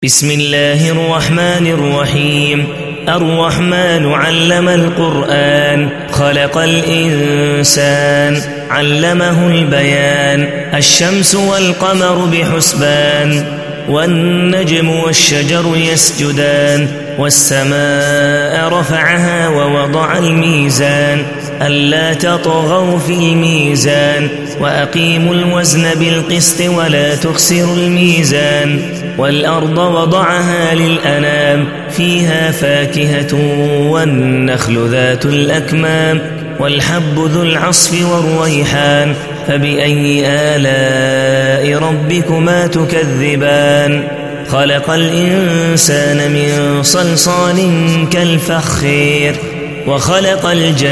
بسم الله الرحمن الرحيم. الرحمن علم القرآن، خلق الإنسان، علمه البيان. الشمس والقمر بحسبان، والنجم والشجر يسجدان. والسماء رفعها ووضع الميزان، ألا تطغوا في الميزان، وأقيموا الوزن بالقسط ولا تخسروا الميزان. والأرض وضعها للأنام، فيها فاكهة والنخل ذات الأكمام، والحب ذو العصف والريحان. فبأي آلاء ربكما تكذبان؟ خلق الإنسان من صلصال كالفخير، وخلق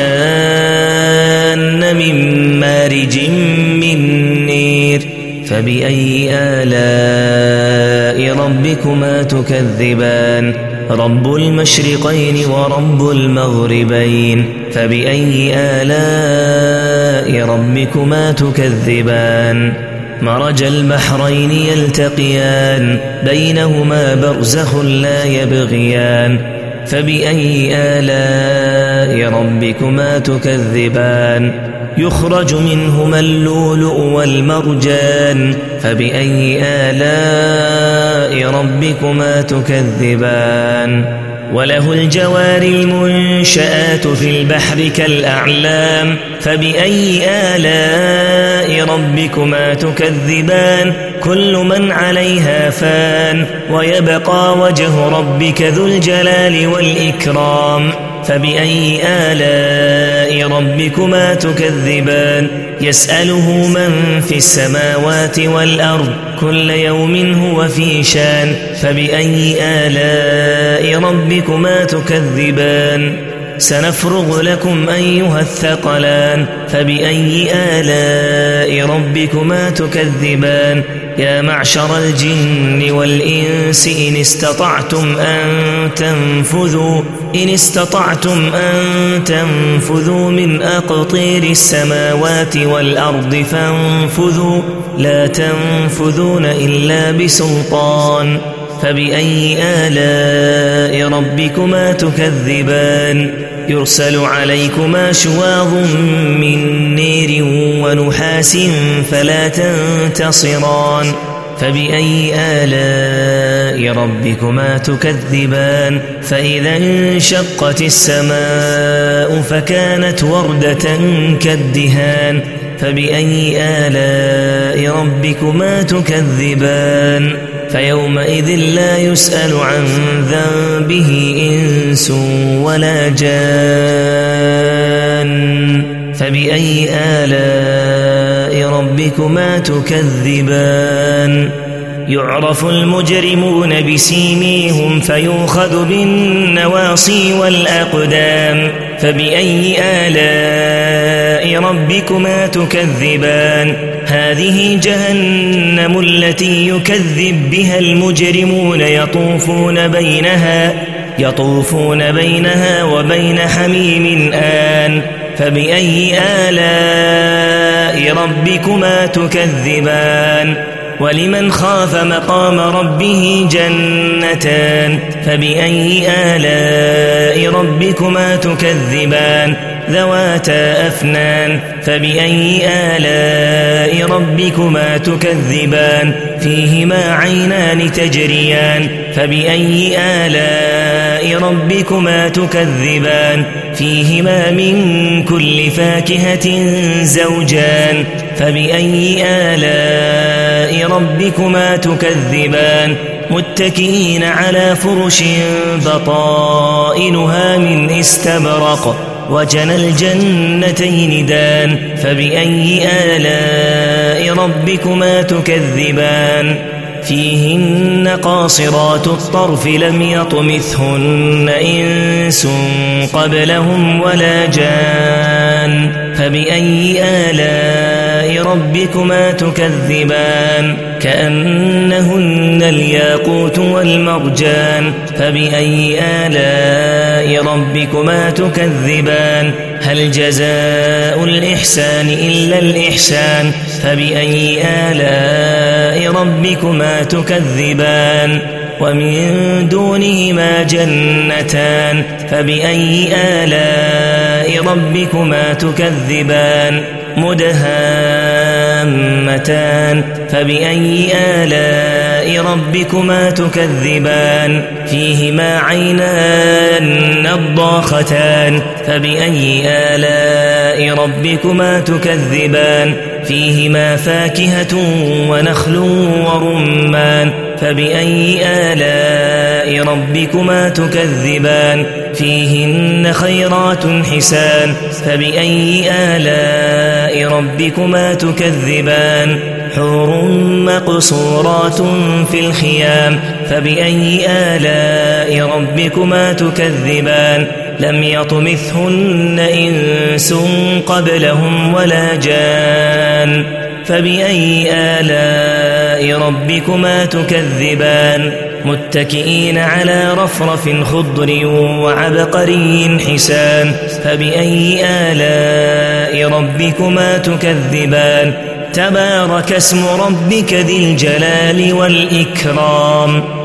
الجان من مارج من نير. فبأي آلاء ربكما تكذبان؟ رب المشرقين ورب المغربين. فبأي آلاء ربكما تكذبان؟ مرج البحرين يلتقيان، بينهما برزخ لا يبغيان. فبأي آلاء ربكما تكذبان؟ يخرج منهما اللؤلؤ والمرجان. فبأي آلاء ربكما تكذبان؟ وله الجوار المنشآت في البحر كالأعلام. فبأي آلاء ربكما تكذبان؟ كل من عليها فان، ويبقى وجه ربك ذو الجلال والإكرام. فبأي آلاء ربكما تكذبان؟ يسأله من في السماوات والأرض، كل يوم هو في شان. فبأي آلاء ربكما تكذبان؟ سنفرغ لكم أيها الثقلان. فبأي آلاء ربكما تكذبان؟ يا معشر الجن والإنس إن استطعتم أن تنفذوا من أقطير السماوات والأرض فانفذوا، لا تنفذون إلا بسلطان. فبأي آلاء ربكما تكذبان؟ يرسل عليكما شواظ من نير ونحاس فلا تنتصران. فبأي آلاء ربكما تكذبان؟ فإذا انشقت السماء فكانت وردة كالدهان. فبأي آلاء ربكما تكذبان؟ فيومئذ لا يسأل عن ذنبه إنس ولا جان. فبأي آلاء ربكما تكذبان؟ يعرف المجرمون بسيميهم فيؤخذ بالنواصي والأقدام. فبأي آلاء ربكما تكذبان؟ هذه جهنم التي يكذب بها المجرمون، يطوفون بينها وبين حميم آن. فبأي آلاء ربكما تكذبان؟ ولمن خاف مقام ربه جنتان. فبأي آلاء ربكما تكذبان؟ ذواتا أفنان. فبأي آلاء ربكما تكذبان؟ فيهما عينان تجريان. فبأي آلاء ربكما تكذبان؟ فيهما من كل فاكهة زوجان. فبأي آلاء ربكما تكذبان؟ متكئين على فرش بطائنها من استبرق، وجنى الجنتين دان. فبأي آلاء ربكما تكذبان؟ فيهن قاصرات الطرف لم يطمثهن إنس قبلهم ولا جان. فبأي آلاء ربكما تكذبان؟ كأنهن الياقوت والمرجان. فبأي آلاء ربكما تكذبان؟ هل جزاء الإحسان إلا الإحسان؟ فبأي آلاء ربكما تكذبان؟ ومن دونهما جنتان فبأي آلاء ربكما تكذبان مدهامتان فبأي آلاء ربكما تكذبان فيهما عينان نضاختان فبأي آلاء ربكما تكذبان فيهما فاكهة ونخل ورمان فبأي آلاء ربكما تكذبان فيهن خيرات حسان فبأي آلاء ربكما تكذبان حور مقصورات في الخيام فبأي آلاء ربكما تكذبان لم يطمثهن إنس قبلهم ولا جان فبأي آلاء ربكما تكذبان متكئين على رفرف خضر وعبقري حسان فبأي آلاء ربكما تكذبان تبارك اسم ربك ذي الجلال والإكرام